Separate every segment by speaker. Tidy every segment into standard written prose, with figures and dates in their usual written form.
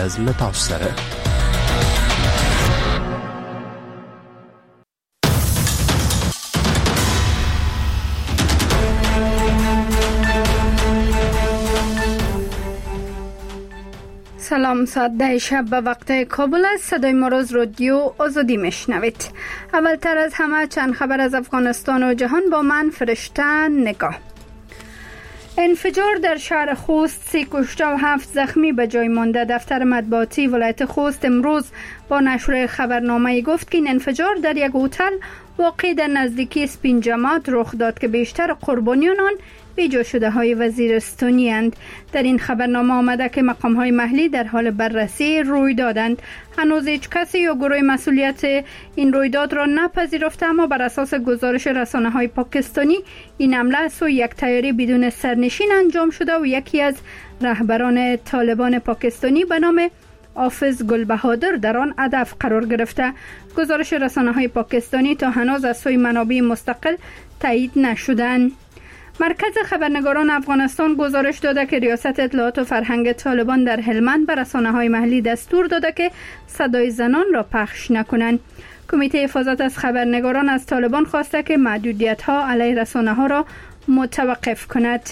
Speaker 1: از لطاف سره
Speaker 2: سلام، ساعت 10 شب به وقت کابل است. صدای ما را از رادیو آزادی میشنوید. اولتر از همه چند خبر از افغانستان و جهان با من فرشته نگاه. انفجار در شهر خوست، 3 کشته و 7 زخمی به جای مانده. دفتر مطبوعاتی ولایت خوست امروز با نشر خبرنامه گفت که این انفجار در یک هتل واقع در نزدیکی سپین جماعت رخ داد که بیشتر قربانیان آن بیجا شده های وزیرستانی اند. در این خبرنامه آمده که مقام های محلی در حال بررسی رویدادند. هنوز هیچ کسی یا گروه مسئولیت این رویداد را نپذیرفته، اما بر اساس گزارش رسانه های پاکستانی این حمله از سوی یک طیاره بدون سرنشین انجام شده و یکی از رهبران طالبان پاکستانی به نام حافظ گلبهادر در آن هدف قرار گرفته. گزارش رسانه های پاکستانی تا هنوز از سوی منابع مستقل تایید نشدند. مرکز خبرنگاران افغانستان گزارش داده که ریاست اطلاعات و فرهنگ طالبان در هلمند به رسانه‌های محلی دستور داده که صدای زنان را پخش نکنند. کمیته حفاظت از خبرنگاران از طالبان خواسته که محدودیت‌ها علیه رسانه‌ها را متوقف کند.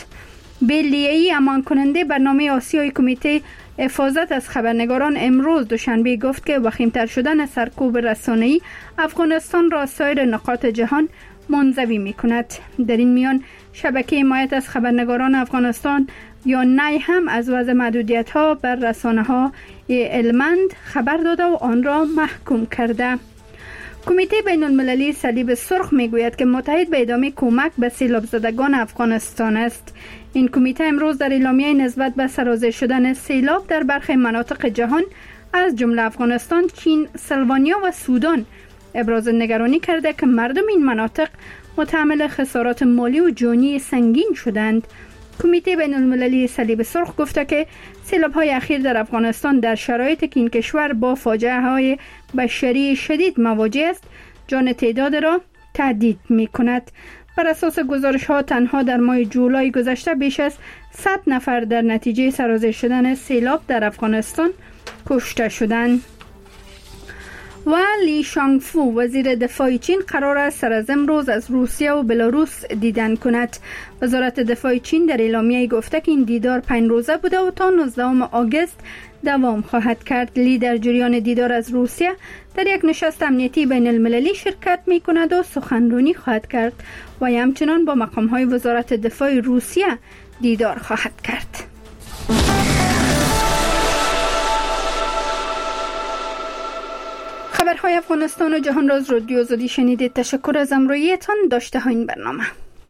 Speaker 2: بلیه‌ای امان کننده برنامه آسیای کمیته حفاظت از خبرنگاران امروز دوشنبه گفت که وخیم‌تر شدن سرکوب رسانه‌ای افغانستان را سایر نقاط جهان منزوی می‌کند. در این میان شبکه حمایت از خبرنگاران افغانستان یا نی هم از وضع محدودیت‌ها بر رسانه‌ها هلمند خبر داده و آن را محکوم کرده. کمیته بین‌المللی صلیب سرخ میگوید که متحد به ادامه کمک به سیلاب زدگان افغانستان است. این کمیته امروز در اعلامیه نسبت به سرازیر شدن سیلاب در برخی مناطق جهان از جمله افغانستان، چین، سلوانیا و سودان ابراز نگرانی کرده که مردم این مناطق متحمل خسارات مالی و جانی سنگین شدند. کمیته بین‌المللی صلیب سرخ گفته که سیلاب‌های اخیر در افغانستان در شرایطی که این کشور با فاجعه‌های بشری شدید مواجه است، جان تعداد را تهدید می‌کند. بر اساس گزارش‌ها تنها در ماه جولای گذشته بیش از 100 نفر در نتیجه سرازیر شدن سیلاب در افغانستان کشته شدند. و لی شانگفو وزیر دفاع چین قرار است سر از امروز از روسیه و بلاروس دیدن کند. وزارت دفاع چین در اعلامیه گفته که این دیدار 5 روزه بوده و تا 19 آگوست دوام خواهد کرد. لی در جریان دیدار از روسیه در یک نشست امنیتی بین المللی شرکت می کند و سخنرانی خواهد کرد و همچنان با مقام های وزارت دفاع روسیه دیدار خواهد کرد. خبرهای افغانستان و جهان را از رادیو آزادی شنیدید. تشکر از همراهیتان. داشته ها این برنامه.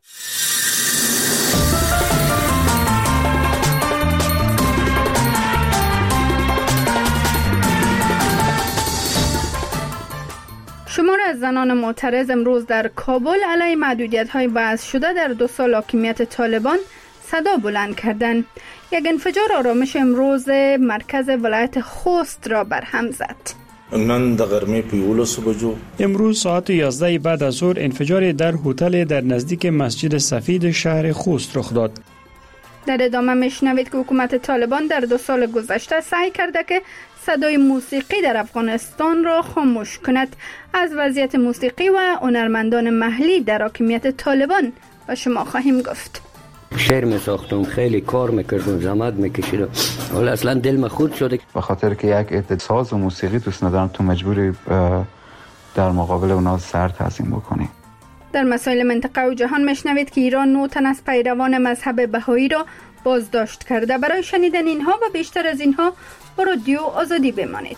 Speaker 2: شمار از زنان معترض امروز در کابل علیه محدودیت‌های وضع شده در 2 سال حاکمیت طالبان صدا بلند کردند. یک انفجار آرامش امروز مرکز ولایت خوست را برهم زد.
Speaker 3: نن د غرمې په 11 بجو
Speaker 4: امروز ساعت 11 بعد از ظهر انفجار در هتل در نزدیک مسجد سفید شهر خوست رخ داد.
Speaker 2: در ادامه میشنوید که حکومت طالبان در 2 سال گذشته سعی کرده که صدای موسیقی در افغانستان را خاموش کند. از وضعیت موسیقی و هنرمندان محلی در حاکمیت طالبان با شما خواهیم گفت.
Speaker 5: شعر می ساختم، خیلی کار میکردم، زحمت میکشیدم، ولی اصلا دلم خود شده.
Speaker 6: به خاطر که یک عده ساز و موسیقی دوست ندارم، تو مجبوری در مقابل اونا سر تعظیم بکنی.
Speaker 2: در مسائل منطقه و جهان میشنوید که ایران 9 تن از پیروان مذهب بهایی را بازداشت کرده. برای شنیدن اینها و بیشتر از اینها با رادیو آزادی بمانید.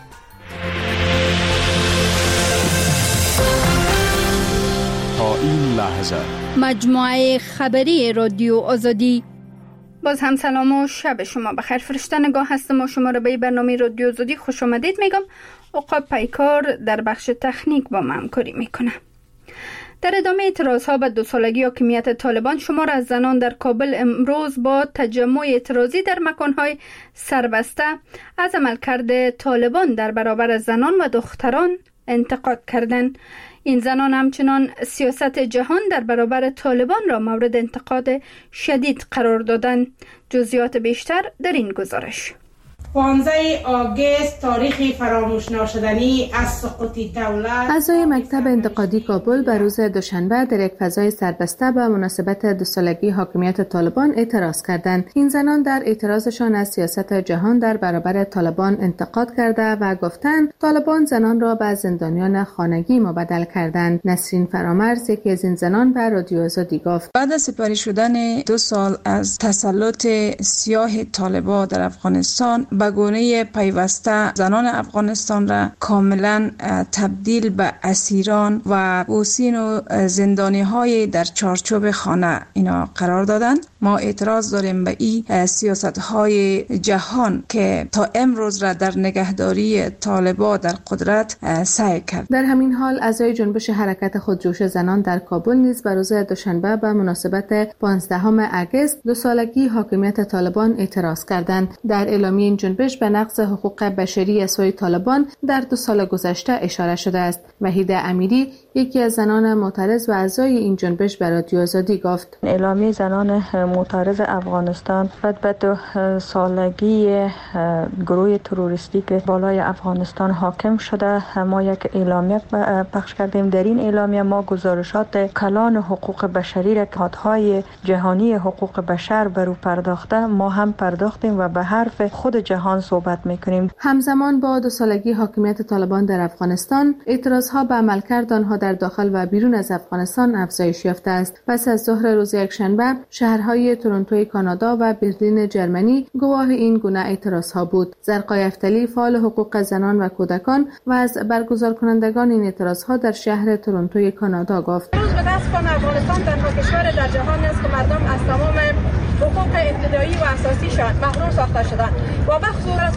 Speaker 1: تا این لحظه
Speaker 2: مجموعه خبری رادیو آزادی. باز هم سلام و شب شما بخیر. فرشته نگاه هستم و شما را به برنامه رادیو آزادی خوش آمدید میگم. عقاب پیکار در بخش تکنیک با ما همکاری میکنه. در ادامه اعتراضها به 2 سالگی حاکمیت طالبان، شمار از زنان در کابل امروز با تجمع اعتراضی در مکانهای سربسته از عملکرد طالبان در برابر زنان و دختران انتقاد کردند. این زنان همچنان سیاست جهان در برابر طالبان را مورد انتقاد شدید قرار دادند. جزئیات بیشتر در این گزارش.
Speaker 7: 15 آگوست تاریخ فراموش ناشدنی از سقوط دولت.
Speaker 8: اعضای مکتب انتقادی کابل به روز دوشنبه در یک فضای سربسته به مناسبت 2 سالگی حاکمیت طالبان اعتراض کردند. این زنان در اعتراضشان از سیاست جهان در برابر طالبان انتقاد کرده و گفتند طالبان زنان را به زندانیان خانگی مبدل کردند. نسرین فرامرز یکی از این زنان به رادیو آزادی گفت:
Speaker 9: بعد از سپری شدن 2 سال از تسلط سیاه طالبان در افغانستان به گونه پیوسته زنان افغانستان را کاملا تبدیل به اسیران و بوسین و زندانی های در چارچوب خانه اینا قرار دادند. ما اعتراض داریم به این سیاست های جهان که تا امروز را در نگهداری طالبان در قدرت سعی کرد.
Speaker 8: در همین حال اعضای جنبش حرکت خودجوش زنان در کابل نیز به روز دوشنبه به مناسبت 15 اگست 2 سالگی حاکمیت طالبان اعتراض کردند. در اعلامیه این جنبش به نقض حقوق بشری از سوی طالبان در 2 سال گذشته اشاره شده است. وحیده امیری یکی از زنان معترض و اعضای این جنبش به رادیو آزادی گفت:
Speaker 10: اعلامیه زنان معترض افغانستان بعد به 2 سالگی گروه تروریستی که بالای افغانستان حاکم شده ما یک اعلامیه پخش کردیم. در این اعلامیه ما گزارشات کلان حقوق بشری را که نهادهای جهانی حقوق بشر برو پرداخته ما هم پرداختیم و به حرف خود جهان صحبت میکنیم.
Speaker 8: همزمان با 2 سالگی حاکمیت طالبان در افغانستان اعتراضها به عملکرد آنها در داخل و بیرون از افغانستان افزایش یافته است. پس از ظهر روز یکشنبه شهرهای تورنتو کانادا و برلین جرمنی گواه این گونه اعتراضها بود. زرقای افتلی فعال حقوق زنان و کودکان و از برگزار کنندگان این اعتراضها در شهر تورنتو کانادا گفت:
Speaker 11: روز به دست کن افغانستان تنها کشور در جهان است که مردم از تمام حقوق ابتدایی و اساسیشان محروم ساخته شدند و بخصوص از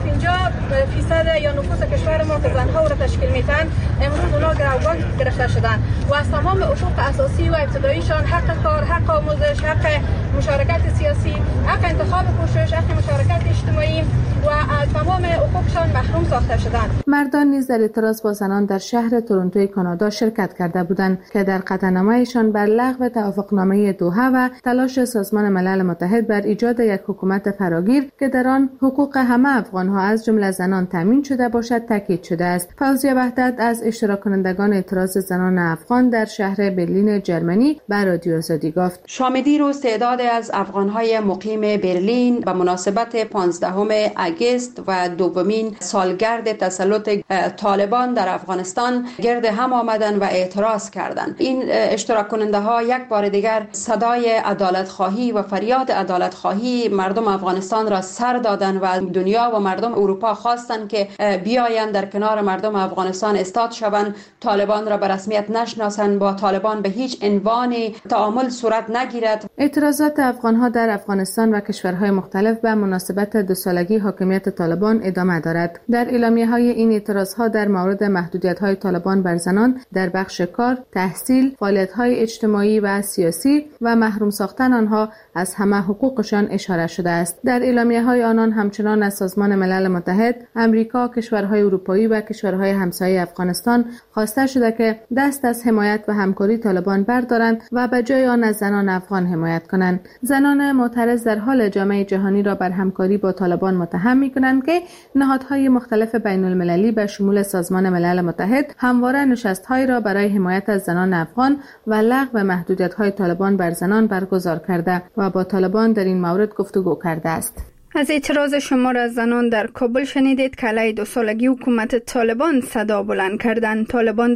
Speaker 11: 50% یا نفوس کشور ما که زنها را تشکیل میتن امروز اونا گروگان گرفته شدند و از تمام حقوق اساسی و ابتداییشان حق کار، حق آموزش، حق مشارکت سیاسی، حق انتخاب کوشش، حق مشارکت اجتماعی و از تمام حقوقشان محروم ساخته شدند.
Speaker 8: مردان نیز در اعتراض با زنان در شهر تورنتو کانادا شرکت کرده بودند که در قطعنامه‌شان بر لغو توافقنامه دوحه و تلاش سازمان ملل متحد بر ایجاد یک حکومت فراگیر که در آن حقوق همه افغان‌ها از جمله زنان تامین شده باشد تاکید شده است. فوزیه وحدت از اشتراک کنندگان اعتراض زنان افغان در شهر برلین جرمنی به رادیو آزادی گفت:
Speaker 12: شام دیروز تعدادی از افغان‌های مقیم برلین به مناسبت 15 اگست و دومین سالگرد تسلط طالبان در افغانستان گرد هم آمدند و اعتراض کردند. این اشتراک کننده ها یک بار دیگر صدای عدالت خواهی و فریاد عدالت خواهی مردم افغانستان را سر دادند و دنیا و مردم اروپا خواستند که بیایند در کنار مردم افغانستان استاد شوند، طالبان را به رسمیت نشناسند، با طالبان به هیچ عنوان تعامل صورت نگیرد.
Speaker 8: اعتراضات افغان‌ها در افغانستان و کشورهای مختلف به مناسبت 2 سالگی حاکمیت طالبان ادامه دارد. در اعلامیه‌های این اعتراضها در مورد محدودیت‌های طالبان بر زنان در بخش کار، تحصیل، فعالیت‌های اجتماعی و سیاسی و محروم ساختن آنها از همه حقوقشان اشاره شده است. در اعلامیه‌های آنان همچنان از سازمان ملل متحد، امریکا، کشورهای اروپایی و کشورهای همسایه افغانستان خواسته شده که دست از حمایت و همکاری طالبان بردارند و به جای آن از زنان افغان حمایت کنند. زنان معترض در حال جامعه جهانی را بر همکاری با طالبان متهم می‌کنند که نهادهای مختلف بین‌المللی به شمول سازمان ملل متحد همواره نشست‌هایی را برای حمایت از زنان افغان و لغو محدودیت‌های طالبان بر زنان برگزار کرده و با طالبان در این مورد گفتگو کرده است.
Speaker 2: از اعتراض شمار از زنان در کابل شنیدید که علیه 2 سالگی حکومت طالبان صدا بلند کردند. طالبان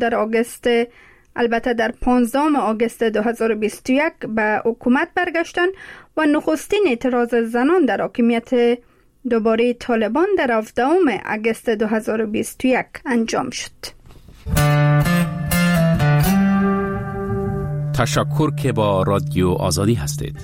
Speaker 2: در 15 آگوست 2021 به حکومت برگشتند و نخستین اعتراض زنان در حاکمیت دوباره طالبان در 17 آگوست 2021 انجام شد.
Speaker 1: تشکر که با رادیو آزادی هستید.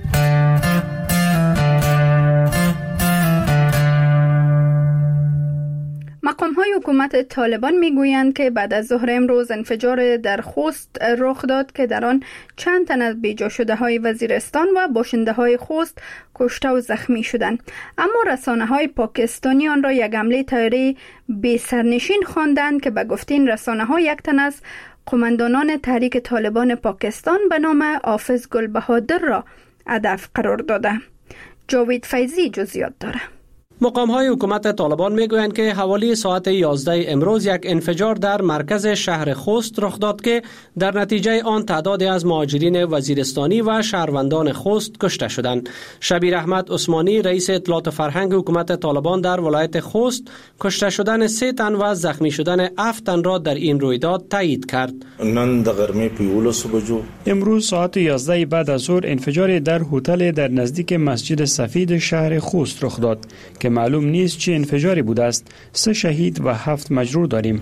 Speaker 2: مقام‌های حکومت طالبان می‌گویند که بعد از ظهر امروز انفجار در خوست رخ داد که در آن چند تن از بیجا شده‌های وزیرستان و باشنده‌های خوست کشته و زخمی شدند. اما رسانه‌های پاکستانی آن را یک حمله طیاره بی سرنشین خواندند که به گفته این رسانه‌ها یک تن از قماندانان تحریک طالبان پاکستان به نام حافظ گلبهادر را هدف قرار داده. جاوید فیضی جزئیات دارد.
Speaker 13: مقام‌های حکومت طالبان میگویند که حوالی ساعت 11 امروز یک انفجار در مرکز شهر خوست رخ داد که در نتیجه آن تعدادی از مهاجرین وزیرستانی و شهروندان خوست کشته شدند. شبیر احمد عثمانی رئیس اطلاعات فرهنگ حکومت طالبان در ولایت خوست کشته شدن 3 تن و زخمی شدن 7 تن را در این رویداد تایید کرد.
Speaker 4: امروز ساعت 11 بعد از ظهر انفجار در هتل در نزدیک مسجد سفید شهر خوست رخ داد که معلوم نیست چه انفجاری بوده است. 3 شهید و 7 مجروح داریم.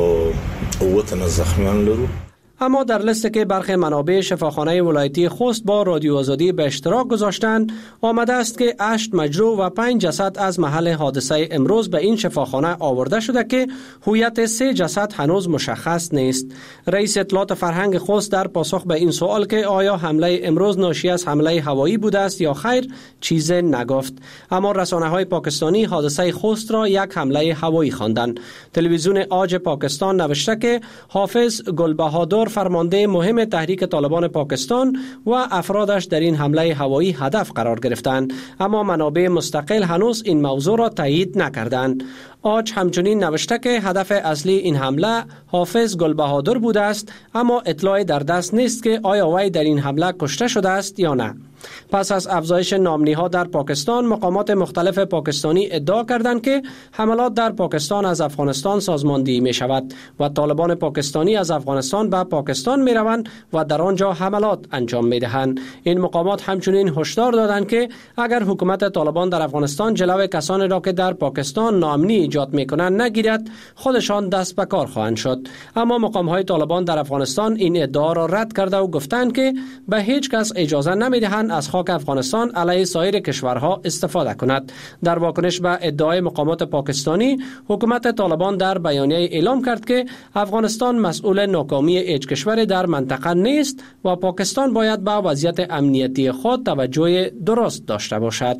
Speaker 13: اما در لیستی که برخی منابع شفاخانه ولایتی خوست با رادیو آزادی به اشتراک گذاشتند آمده است که 8 مجروح و 5 جسد از محل حادثه امروز به این شفاخانه آورده شده که هویت 3 جسد هنوز مشخص نیست. رئیس اطلاعات فرهنگ خوست در پاسخ به این سوال که آیا حمله امروز ناشی از حمله هوایی بوده است یا خیر چیز نگفت. اما رسانه‌های پاکستانی حادثه خوست را یک حمله هوایی خواندند. تلویزیون آج پاکستان نوشته که حافظ گلبهادر فرمانده مهم تحریک طالبان پاکستان و افرادش در این حمله هوایی هدف قرار گرفتند، اما منابع مستقل هنوز این موضوع را تایید نکردند. آج همچنین نوشته که هدف اصلی این حمله حافظ گلبهادر بوده است، اما اطلاعی در دست نیست که آیا وی در این حمله کشته شده است یا نه. پس از افزایش نامنی‌ها در پاکستان، مقامات مختلف پاکستانی ادعا کردند که حملات در پاکستان از افغانستان سازماندهی می شود و طالبان پاکستانی از افغانستان به پاکستان می روند و در آنجا حملات انجام می دهند. این مقامات همچنین هشدار دادند که اگر حکومت طالبان در افغانستان جلوی کسانی را که در پاکستان ناامنی ایجاد می کنند نگیرد، خودشان دست به کار خواهند شد. اما مقام‌های طالبان در افغانستان این ادعا را رد کرده و گفتند که به هیچ کس اجازه نمی دهند از خاک افغانستان علیه سایر کشورها استفاده کند. در واکنش به ادعای مقامات پاکستانی، حکومت طالبان در بیانیه اعلام کرد که افغانستان مسئول ناکامی هیچ کشور در منطقه نیست و پاکستان باید به وضعیت امنیتی خود توجه درست داشته باشد.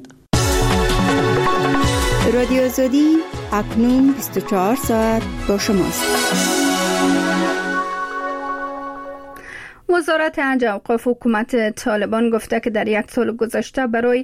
Speaker 14: رادیو آزادی اکنون 24 ساعت با شماست.
Speaker 2: وزارت حج و اوقاف حکومت طالبان گفته که در 1 سال گذشته برای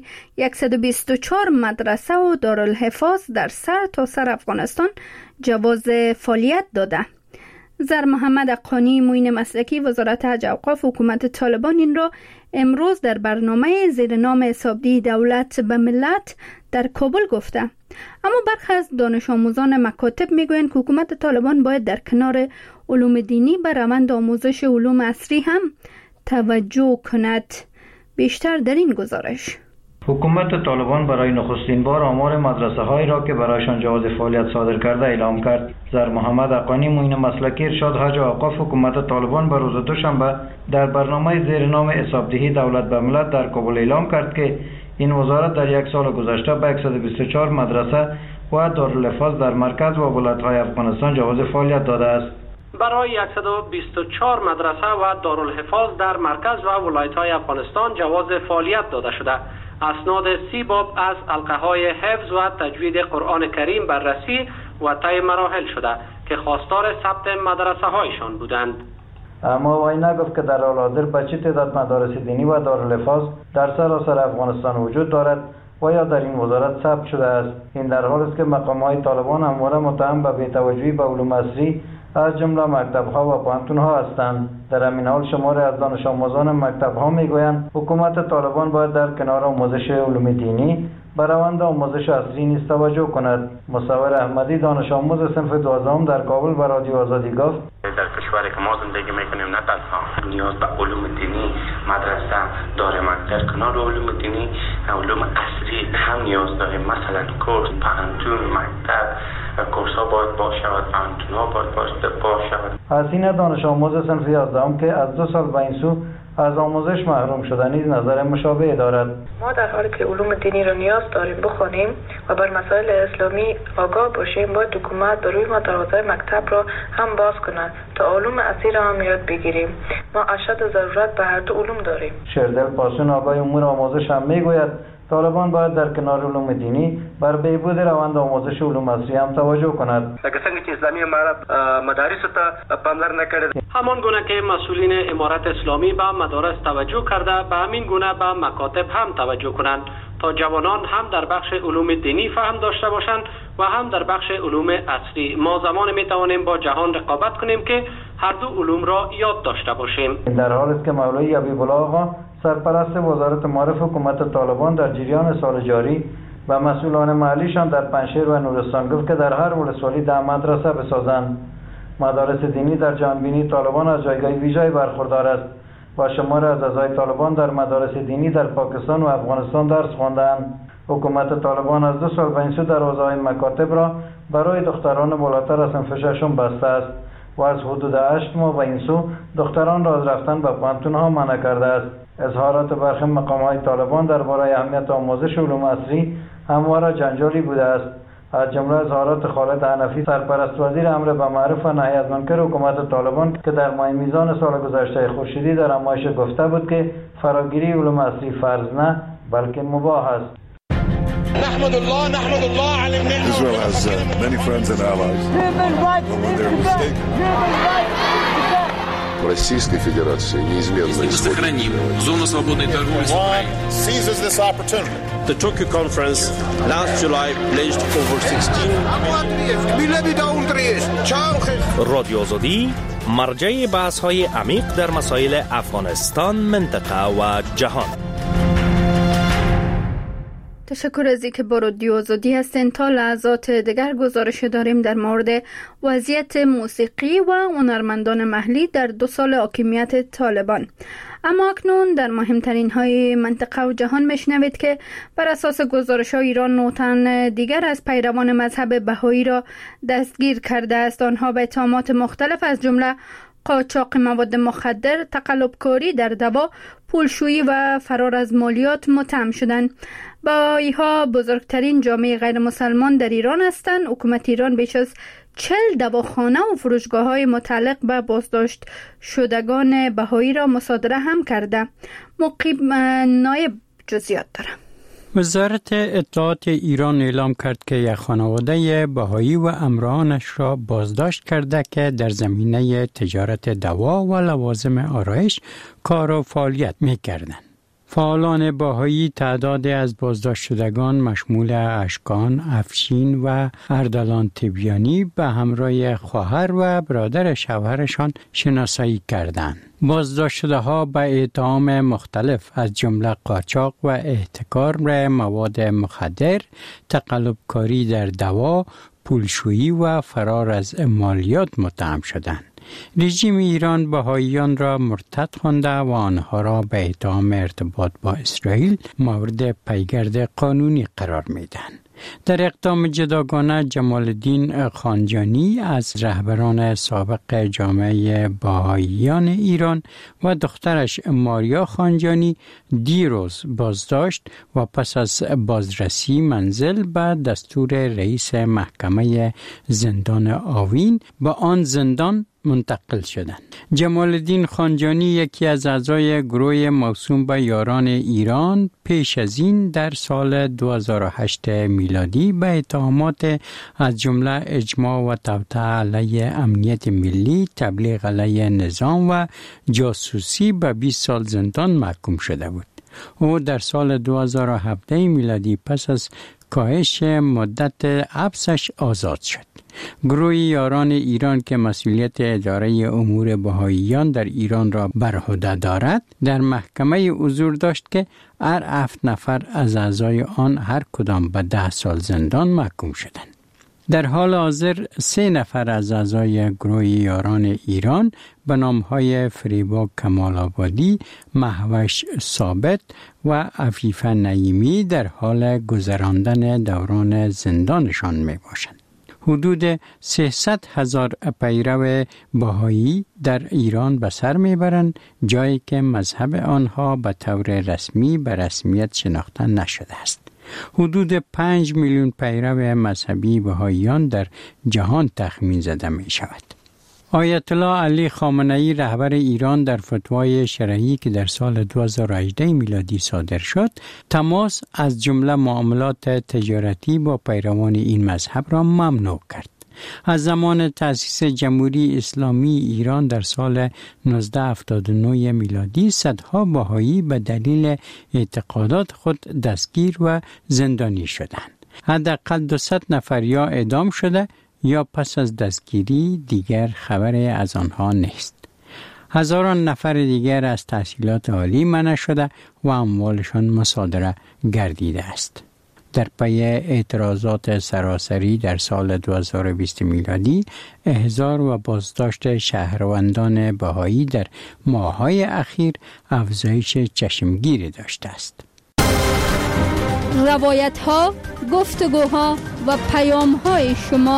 Speaker 2: 124 مدرسه و دارالحفاظ در سرتاسر افغانستان جواز فعالیت داده. زر محمد قانی معین مسلکی وزارت حج و اوقاف حکومت طالبان این را امروز در برنامه زیر نام حسابدهی دولت به ملت در کابل گفته. اما برخی از دانش آموزان مکاتب میگویند که حکومت طالبان باید در کنار علوم دینی به روند آموزش علوم عصری هم توجه کند. بیشتر در این گزارش.
Speaker 15: حکومت طالبان برای نخستین بار آمار مدرسه هایی را که برایشان جواز فعالیت صادر کرده اعلام کرد. زر محمد اقانی معین مسلکی ارشاد حج و اوقاف حکومت طالبان به روز دوشنبه در برنامه زیر نام حسابدهی دولت به ملت در کابل اعلام کرد که این وزارت در 1 سال گذشته به 124 مدرسه و دارالحفاظ در مرکز و ولایت‌های افغانستان جواز فعالیت داده است.
Speaker 13: برای 124 مدرسه و دارالحفاظ در مرکز و ولایت‌های افغانستان جواز فعالیت داده شده. اسناد 30 باب از حلقه‌های حفظ و تجوید قرآن کریم بررسی و طی مراحل شده که خواستار ثبت مدرسه‌هایشان بودند.
Speaker 15: اما وی نگفت که در حال حاضر به چه تعداد مدارس دینی و دارالحفاظ در سراسر افغانستان وجود دارد و یا در این وزارت ثبت شده است. این در حالی است که مقام‌های طالبان همواره متهم به بی‌توجهی به علوم عصری از جمله مکتب‌ها و پوهنتون‌ها هستند. در همین حال شماری از دانش آموزان مکتب‌ها می‌گویند حکومت طالبان باید در کنار آموزش علوم دینی به روند آموزش عصری نیز توجه کند. مصور احمدی دانش آموز صنف 12 در کابل به رادیو آزادی گفت:
Speaker 16: در کشوری که ما زندگی میکنیم نه تنها نیاز به علوم دینی مدرسه داریم، در کنار علوم دینی علوم عصری هم نیاز داریم. مثلا کورس، پوهنتون، مکتب، کورس ها باید باشد، پوهنتون ها باید باشد.
Speaker 15: حسین دانش آموز صنف 11 که از 2 سال به این سو از آموزش محروم شده نیز نظر مشابه دارد.
Speaker 17: ما در حالی که علوم دینی را نیاز داریم بخوانیم و بر مسائل اسلامی آگاه باشیم، باید حکومت به روی ما دروازه مکتب را هم باز کند تا علوم عصری را هم یاد بگیریم. ما اشد ضرورت به هر دو علوم داریم.
Speaker 15: شردل پاسون آقای امور آموزش هم میگوید طالبان باید در کنار علوم دینی بر بهبود روند آموزش علوم عصری هم توجه کند.
Speaker 18: لکه څنګه چې اسلامي امارت مدارس ته پاملرنه کړې،
Speaker 13: همان گونه که مسئولین امارت اسلامی به مدارس توجه کرده، به همین گونه به مکاتب هم توجه کنند تا جوانان هم در بخش علوم دینی فهم داشته باشند و هم در بخش علوم عصری. ما زمان می توانیم با جهان رقابت کنیم که هر دو علوم را یاد داشته باشیم.
Speaker 15: در حالی است که مولوی حبیب الله آقا سرپرست وزارت معارف حکومت طالبان در جریان سال جاری و مسئولان محلیشان در پنجشیر و نورستان گفت که در هر ولسوالی 10 مدرسه بسازند. مدارس دینی در جهانبینی طالبان از جایگاه ویژه‌ای برخوردار است و شمار از اعضای طالبان در مدارس دینی در پاکستان و افغانستان درس خواندند. حکومت طالبان از 2 سال به این سو دروازه‌های مکاتب را برای دختران بالاتر از صنف 6 بسته است و از حدود 8 ماه به این سو دختران را از رفتن به پانتون‌ها منع کرده است. اظهارات برخی مقام‌های طالبان درباره اهمیت آموزش علوم عصری همواره جنجالی بوده است. از جمله اظهارات خالد حنفی سرپرست وزیر امر بالمعروف و نهی از منکر حکومت طالبان که در ماه میزان سال گذشته خورشیدی در نمایش گفته بود که فراگیری علوم عصری فرض نه بلکه مباح است.
Speaker 19: نحمد الله على النعمة. Israel has many friends and allies. When they're mistaken.
Speaker 20: Российской Федерации неизменно
Speaker 1: сохраним зону свободной торговли с Украиной.
Speaker 19: Seizes this opportunity.
Speaker 21: The Tokyo conference last July pledged over 16
Speaker 22: رادیو آزادی مرجع بحث‌های عمیق در مسائل افغانستان، منطقه و جهان.
Speaker 2: تشکر از اینکه با رادیو آزادی هستین. تا لحظات دیگر گزارش داریم در مورد وضعیت موسیقی و هنرمندان محلی در 2 سال حاکمیت طالبان. اما اکنون در مهمترین های منطقه و جهان میشنوید که بر اساس گزارش های ایران 9 تن دیگر از پیروان مذهب بهایی را دستگیر کرده است. آنها به اتهامات مختلف از جمله قاچاق مواد مخدر، تقلبکاری در دوا، پولشویی و فرار از مالیات متهم شدند. بهایی‌ها بزرگترین جامعه غیر مسلمان در ایران هستند. حکومت ایران بیش از 40 دواخانه و فروشگاه‌های متعلق به بازداشت شدگان بهایی را مصادره هم کرده. مقیم نایب جزئیات داره.
Speaker 4: وزارت اطلاعات ایران اعلام کرد که یک خانواده بهایی و همراهانش را بازداشت کرده که در زمینه تجارت دوا و لوازم آرایش کار و فعالیت می‌کردند. فعالان بهایی تعدادی از بازداشت شدگان مشمول اشکان، افشین و اردلان تبیانی به همراه خواهر و برادر شوهرشان شناسایی کردند. بازداشت شده ها به اتهام مختلف از جمله قاچاق و احتکار مواد مخدر، تقلبکاری در دوا، پولشویی و فرار از مالیات متهم شدند. رژیم ایران بهاییان را مرتد خوانده و آنها را به اتهام ارتباط با اسرائیل مورد پیگرد قانونی قرار میدهند. در اقدام جداگانه جمال الدین خانجانی از رهبران سابق جامعه بهاییان ایران و دخترش ماریا خانجانی دیروز بازداشت و پس از بازرسی منزل به دستور رئیس محکمه زندان آوین به آن زندان منتقل شدند. جمال الدین خانجانی یکی از اعضای گروه موسوم به یاران ایران پیش از این در سال 2008 میلادی به اتهامات از جمله اجماع و توطئه علیه امنیت ملی، تبلیغ علیه نظام و جاسوسی به 20 سال زندان محکوم شده بود. او در سال 2017 میلادی پس از کاهش مدت حبسش آزاد شد. گروه یاران ایران که مسئولیت اداره امور بهاییان در ایران را بر عهده دارد در محکمه حضور داشت که هر 7 نفر از اعضای آن هر کدام به 10 سال زندان محکوم شدند. در حال حاضر 3 نفر از اعضای گروه یاران ایران به نام‌های فریبا کمال آبادی، مهوش ثابت و عفیفه نعیمی در حال گذراندن دوران زندانشان می باشند. حدود 300,000 پیرو بهایی در ایران به سر میبرند، جایی که مذهب آنها به طور رسمی به رسمیت شناخته نشده است. حدود 5 میلیون پیرو مذهبی بهاییان در جهان تخمین زده می شود. آیت الله علی خامنه‌ای رهبر ایران در فتوای شرعی که در سال 2018 میلادی صادر شد، تماس از جمله معاملات تجارتی با پیروان این مذهب را ممنوع کرد. از زمان تأسیس جمهوری اسلامی ایران در سال 1979 میلادی صدها بهایی به دلیل اعتقادات خود دستگیر و زندانی شدند. حداقل 200 نفر یا اعدام شده یا پس از دستگیری دیگر خبری از آنها نیست. هزاران نفر دیگر از تحصیلات عالی منع شده و اموالشان مصادره گردیده است. در پی اعتراضات سراسری در سال 2020 میلادی، احضار و بازداشت شهروندان بهایی در ماه‌های اخیر افزایش چشمگیری داشته است.
Speaker 2: روایت‌ها، گفتگوها و پیام‌های شما.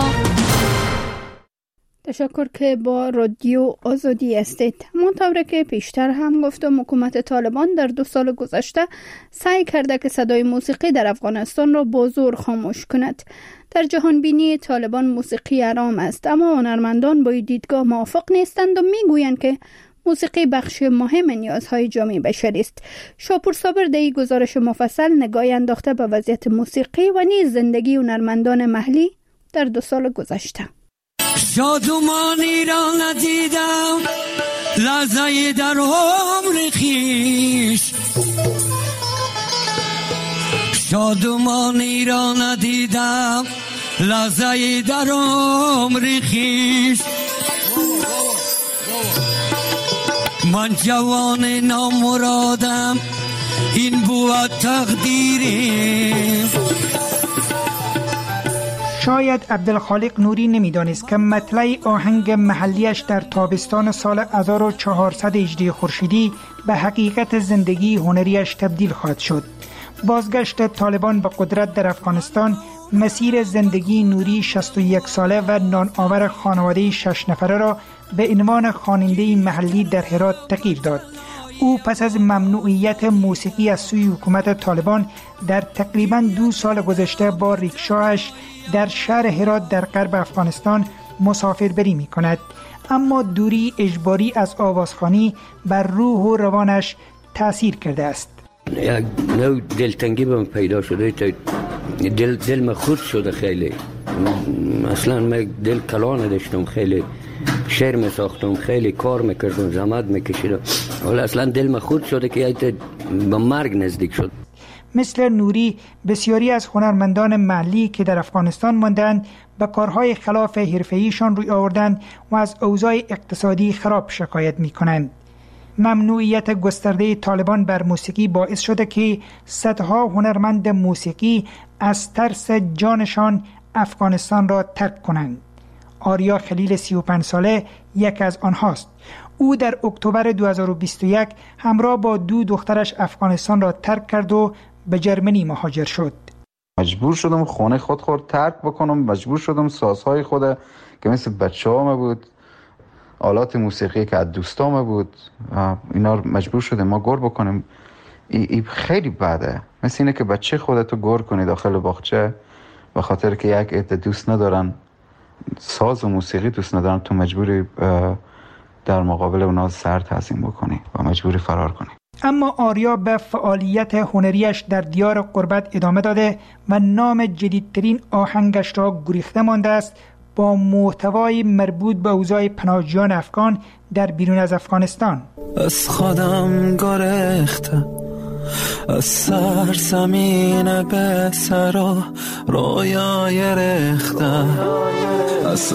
Speaker 2: تشکر که با رادیو آزادی هستید. همانطور که پیشتر هم گفتم، حکومت طالبان در 2 سال گذشته سعی کرده که صدای موسیقی در افغانستان را با زور خاموش کند. در جهان بینی طالبان موسیقی حرام است، اما هنرمندان با این دیدگاه موافق نیستند و میگویند که موسیقی بخش مهم نیازهای جامعه بشری است. شاپور صابر در این گزارش مفصل نگاهی انداخته به وضعیت موسیقی و نیز زندگی هنرمندان محلی در 2 سال گذشته.
Speaker 3: شادمانی را ندیدم لحظه در عمر خویش، شادمانی را ندیدم لحظه در عمر خویش. من جوان نامرادم، این بود تقدیریم.
Speaker 5: شاید عبدالخالق نوری نمیدانست که مطلع آهنگ محلیش در تابستان سال 1400 هجری خورشیدی به حقیقت زندگی هنریش تبدیل خواهد شد. بازگشت طالبان به قدرت در افغانستان مسیر زندگی نوری 61 ساله و نانآور خانواده 6 نفره را به عنوان خواننده محلی در هرات تغییر داد. او پس از ممنوعیت موسیقی از سوی حکومت طالبان در تقریباً 2 سال گذشته با ریکشاش در شهر هرات در غرب افغانستان مسافربری می کند. اما دوری اجباری از آوازخوانی بر روح و روانش تأثیر کرده است.
Speaker 23: یک نوع دلتنگی به من پیدا شده، دل من خورد شده. خیلی اصلا من دل کلا نداشتم، خیلی شعر می ساختم، خیلی کار میکردم، زحمت میکشیدم، ولی اصلا دل من خورد شده که به مرگ نزدیک شد.
Speaker 5: مثل نوری بسیاری از هنرمندان محلی که در افغانستان ماندند به کارهای خلاف حرفه‌ایشان روی آوردند و از اوضاع اقتصادی خراب شکایت میکنند. ممنوعیت گسترده طالبان بر موسیقی باعث شده که صدها هنرمند موسیقی از ترس جانشان افغانستان را ترک کنند. آریا خلیل 35 ساله یک از آنهاست. او در اکتبر 2021 همراه با 2 دخترش افغانستان را ترک کرد و به جرمنی مهاجر شد.
Speaker 6: مجبور شدم خانه خود ترک بکنم، مجبور شدم سازهای خود که مثل بچه‌ام بود، آلات موسیقی که از دوستام بود، اینا مجبور شدم ما گور بکنیم. این خیلی بده، مثل اینه که بچه خودتو گور کنی داخل باغچه به خاطر که یک عده دوست ندارن، ساز و موسیقی دوست ندارن، تو مجبوری در مقابل اونا سر تعظیم بکنی و مجبوری فرار کنی.
Speaker 5: اما آریا به فعالیت هنریش در دیار غربت ادامه داده و نام جدیدترین آهنگش را گریخته مانده است، با محتوای مربوط به اوضاع پناهجویان افغان در بیرون از افغانستان.
Speaker 3: از خودم گریختم، از سرزمین به سر رویای ریختم، از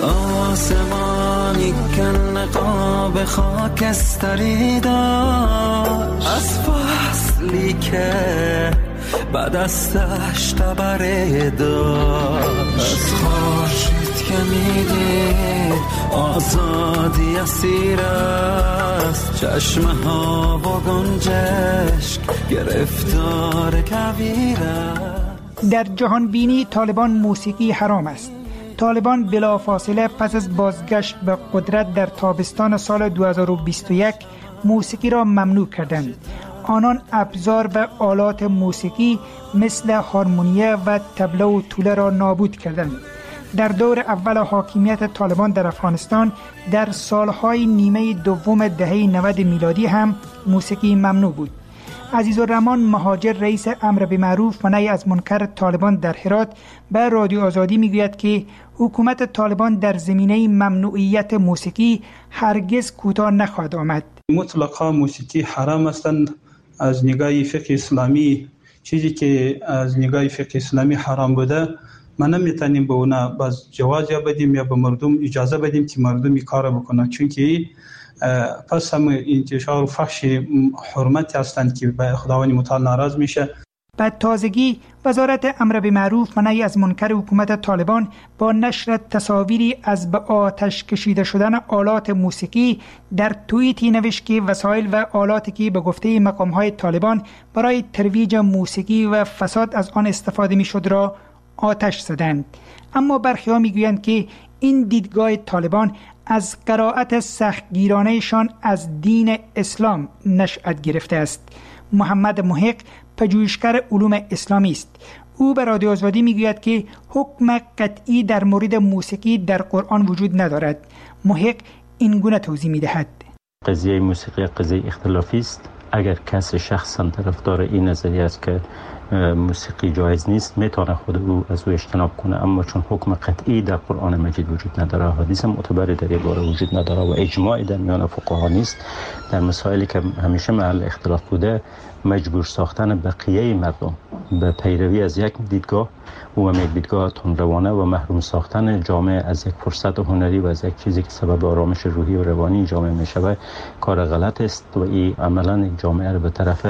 Speaker 3: آسمانی که نقاب خاکستری داشت، از فصلی که بعد از دشت بره داشت، از خورشید که میدید آزادی اسیر است، چشمه ها و گنجشک گرفتار کویر است.
Speaker 5: در جهان بینی طالبان موسیقی حرام است. طالبان بلافاصله پس از بازگشت به قدرت در تابستان سال 2021 موسیقی را ممنوع کردند. آنان ابزار و آلات موسیقی مثل هارمونیه و طبله و توله را نابود کردند. در دور اول حاکمیت طالبان در افغانستان در سالهای نیمه دوم دهه 90 میلادی هم موسیقی ممنوع بود. عزیزالرحمن مهاجر رئیس امر بالمعروف و نهی از منکر طالبان در هرات به رادیو آزادی میگوید که حکومت طالبان در زمینه ممنوعیت موسیقی هرگز کوتاه نخواهد آمد.
Speaker 7: مطلقا موسیقی حرام هستند از نگاه فقه اسلامی. چیزی که از نگاه فقه اسلامی حرام بوده ما نمیتونیم به اون باز جواز یا بدیم یا به مردم اجازه بدیم که مردم این کار بکنه، چون که پس هم انتشار و فحش حرمت هستند که به خداوند متعال ناراض میشه.
Speaker 5: بعد تازگی وزارت امر بالمعروف و نهی از منکر حکومت طالبان با نشر تصاویری از به آتش کشیده شدن آلات موسیقی در توییتی نوشت که وسایل و آلاتی که به گفته مقام‌های طالبان برای ترویج موسیقی و فساد از آن استفاده می‌شد را آتش زدند. اما برخی‌ها می‌گویند که این دیدگاه طالبان از قرائت سختگیرانه‌شان از دین اسلام نشأت گرفته است. محمد محق پژوهشگر علوم اسلامی است. او به رادیو آزادی میگوید که حکم قطعی در مورد موسیقی در قرآن وجود ندارد. محق این گونه توضیح میدهد:
Speaker 9: قضیه موسیقی قضیه اختلافی است. اگر کسی شخصا طرفدار این نظریه است که موسیقی جایز نیست، میتونه خود او از او اجتناب کنه، اما چون حکم قطعی در قرآن مجید وجود نداره، حدیث معتبری در این باره وجود نداره و اجماعی در میان فقها نیست، در مسائلی که همیشه محل اختلاف بوده مجبور ساختن بقیه مردم به پیروی از یک دیدگاه و یک دیدگاه تندروانه و محروم ساختن جامعه از یک فرصت هنری و از یک چیزی که سبب آرامش روحی و روانی جامعه میشود کار غلط است و این عملا جامعه را به طرف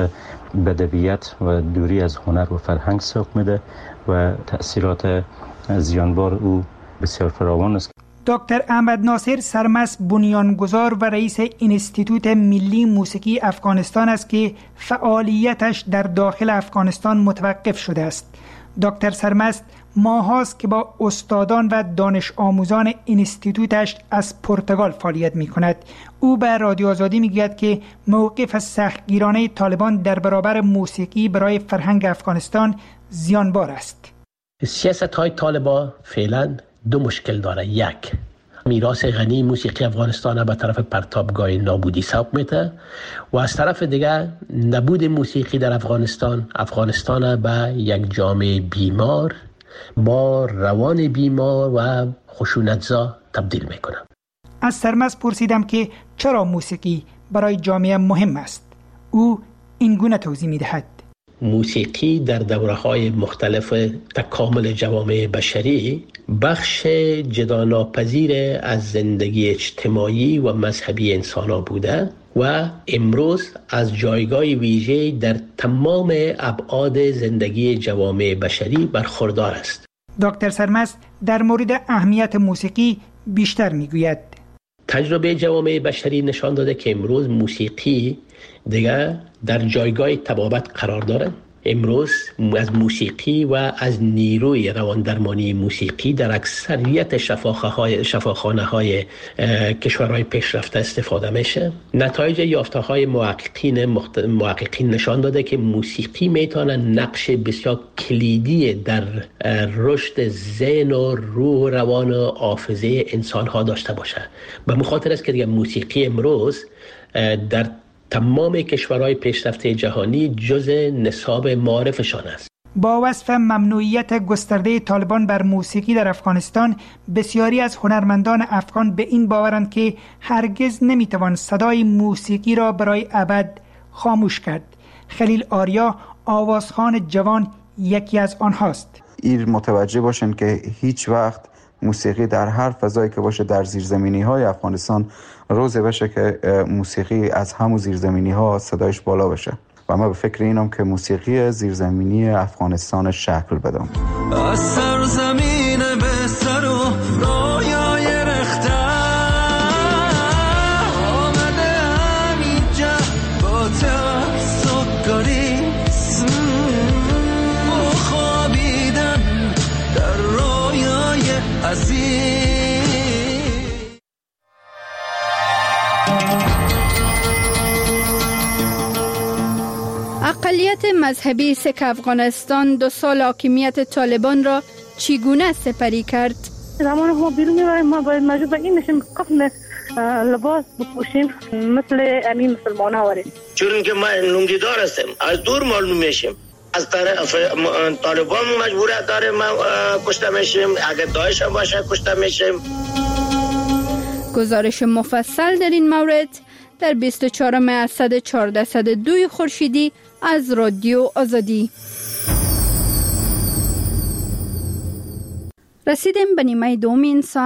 Speaker 9: بدویت و دوری از هنر و فرهنگ سوق میده و تأثیرات زیانبار او بسیار فراوان است.
Speaker 5: دکتر احمد ناصر سرمست بنیانگذار و رئیس انستیتوت ملی موسیقی افغانستان است که فعالیتش در داخل افغانستان متوقف شده است. دکتر سرمست ماهاست که با استادان و دانش آموزان انستیتوتش از پرتغال فعالیت می کند. او به رادیو آزادی می گوید که موقف سختگیرانه طالبان در برابر موسیقی برای فرهنگ افغانستان زیانبار است.
Speaker 10: سیاست های طالبان فعلا دو مشکل داره. یک، میراث غنی موسیقی افغانستان به طرف پرتابگاه نابودی سوق میده و از طرف دیگر نبود موسیقی در افغانستان به یک جامعه بیمار با روان بیمار و خشونتزا تبدیل میکنه.
Speaker 5: از سرمست پرسیدم که چرا موسیقی برای جامعه مهم است. او این گونه توضیح میدهد:
Speaker 10: موسیقی در دوره‌های مختلف تکامل جوامع بشری بخش جداناپذیر از زندگی اجتماعی و مذهبی انسان‌ها بوده و امروز از جایگاه ویژه‌ای در تمام ابعاد زندگی جوامع بشری برخوردار است.
Speaker 5: دکتر سرمست در مورد اهمیت موسیقی بیشتر میگوید:
Speaker 10: تجربه جوامع بشری نشان داده که امروز موسیقی دیگر در جایگاه طبابت قرار دارد. امروز از موسیقی و از نیروی رواندرمانی موسیقی در اکثریت شفاخانه های کشورهای پیشرفته استفاده میشه. نتایج یافته های محققین نشان داده که موسیقی میتونه نقش بسیار کلیدی در رشد ذهن و روح و روان و حافظه انسان ها داشته باشه. به مخاطر است که دیگه موسیقی امروز در تمام کشورهای پیشرفته جهانی جز نصاب معارفشان است.
Speaker 5: با وصف ممنوعیت گسترده طالبان بر موسیقی در افغانستان، بسیاری از هنرمندان افغان به این باورند که هرگز نمیتوان صدای موسیقی را برای ابد خاموش کرد. خلیل آریا، آوازخوان جوان، یکی از آنهاست.
Speaker 6: این متوجه باشن که هیچ وقت موسیقی در هر فضایی که باشه در زیرزمینی های افغانستان روزه بشه که موسیقی از همون زیرزمینی ها صدایش بالا بشه و ما به فکر اینم که موسیقی زیرزمینی افغانستان شکل بدم.
Speaker 3: از سرزمین به سر و رویای رخته آمده همینجا با تفسکریس و خوابیدن در رویای عزیز.
Speaker 2: اقلیت مذهبی سیک افغانستان 2 سال حاکمیت طالبان را چگونه سپری کرد؟
Speaker 8: زمان ما بیرون میبریم ما باید مجبور به این میشیم قسم لباس بپوشیم مثل امین مسلمان ها وارد.
Speaker 11: چون که ما لنگیدار هستیم از دور معلوم میشیم از طرف طالبان مجبوریت داره ما کشته میشیم، اگر داعش هم باشه کشته میشیم.
Speaker 2: گزارش مفصل در این مورد در 24 اسد 1402 خورشیدی از رادیو آزادی. رسیدیم به نیمه دوم این ساعت.